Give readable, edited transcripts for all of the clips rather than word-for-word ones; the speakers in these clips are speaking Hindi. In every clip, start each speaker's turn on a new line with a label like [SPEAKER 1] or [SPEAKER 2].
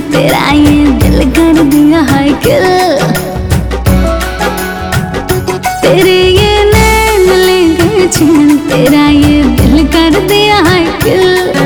[SPEAKER 1] तेरा ये दिल कर दिया है किल। तेरे ये नैन ले गए चैन, तेरा ये दिल कर दिया है किल।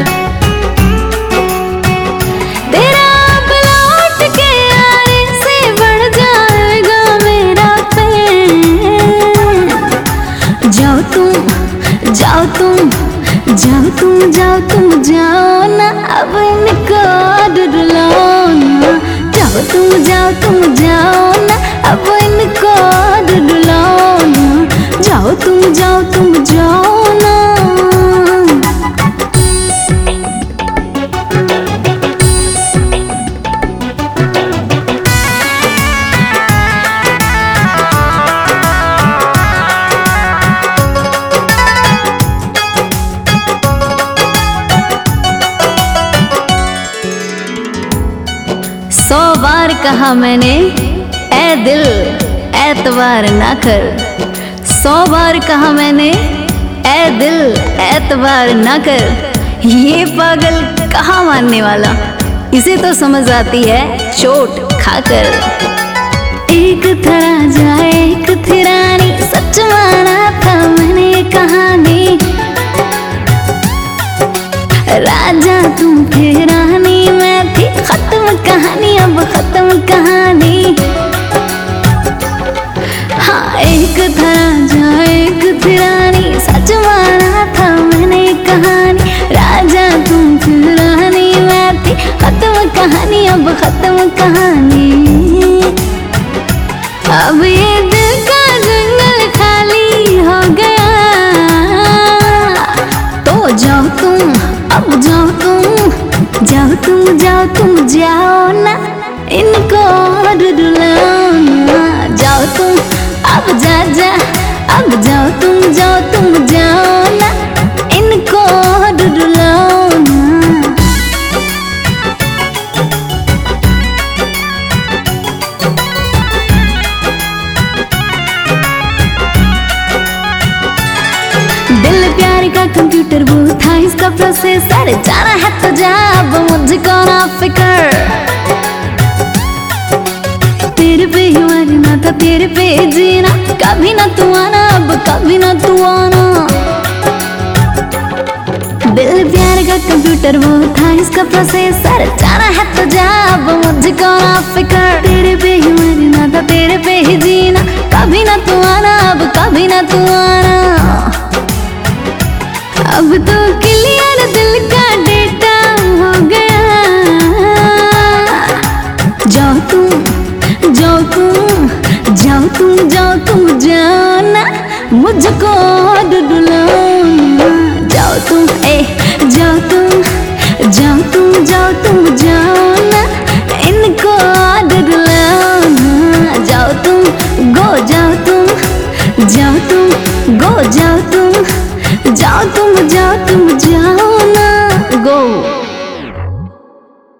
[SPEAKER 1] तेरा अब लौट के आने से बढ़ जाएगा मेरा प्यार। जाओ तुम जाओ तुम जाओ तुम जाओ तुम जाओ ना, अब इनको रुलाओ ना। जाओ तुम जाओ ना, अब इनको रुलाओ ना। जाओ तुम जाओ ना। सौ बार कहा मैंने ऐ दिल एतबार ना कर। 100 बार कहा मैंने ऐ दिल एतबार ना कर। ये पागल कहाँ मानने वाला, इसे तो समझ आती है चोट खाकर। एक था राजा एक थी रानी, सच माना था मैंने कहानी। राजा तुम थे रानी मैं थी, खत्म कहानी अब खत्म कहानी। हाँ एक था राजा एक थी रानी, सच माना था मैंने कहानी। राजा तुम थे रानी मैं थी, खत्म कहानी अब खत्म कहानी। अब ये दिल का जंगल खाली हो गया, तो जाओ तुम अब जाओ तुम जाओ ना, इनको रुलाओ ना। जाओ तुम अब अब जाओ तुम जाओ ना, इनको रुलाओ ना। दिल प्यार का कंप्यूटर वो था इसका प्रोसेसर। जाना है तो जा अब मुझको ना फिकर। तेरे पे ही मरना था तेरे पे ही जीना, कभी ना तू आना अब कभी ना तू आना। दिल प्यार का कंप्यूटर वो था इसका प्रोसेसर। जाना है तो जा अब मुझको ना फिकर। तेरे पे ही मरना था तेरे पे ही जीना, कभी ना तू आना अब कभी ना तू आना। अब तो क्लियर दिल का डेटा हो गया। जाओ तुम जाओ ना, मुझको रुलाओ ना। जाओ तुम जाओ ना, इनको रुलाओ ना। जाओ तुम जाओ तुम